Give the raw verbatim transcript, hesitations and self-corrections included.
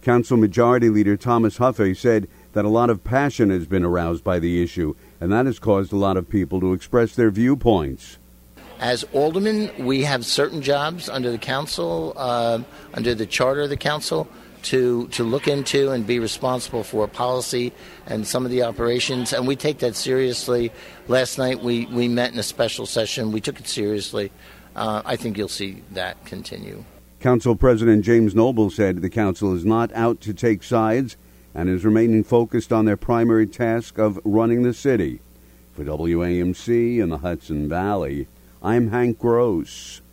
Council Majority Leader Thomas Huffey said that a lot of passion has been aroused by the issue, and that has caused a lot of people to express their viewpoints. As aldermen, we have certain jobs under the council, uh, under the charter of the council, to, to look into and be responsible for policy and some of the operations, and we take that seriously. Last night we, we met in a special session. We took it seriously. Uh, I think you'll see that continue. Council President James Noble said the council is not out to take sides and is remaining focused on their primary task of running the city. For W A M C in the Hudson Valley, I'm Hank Gross.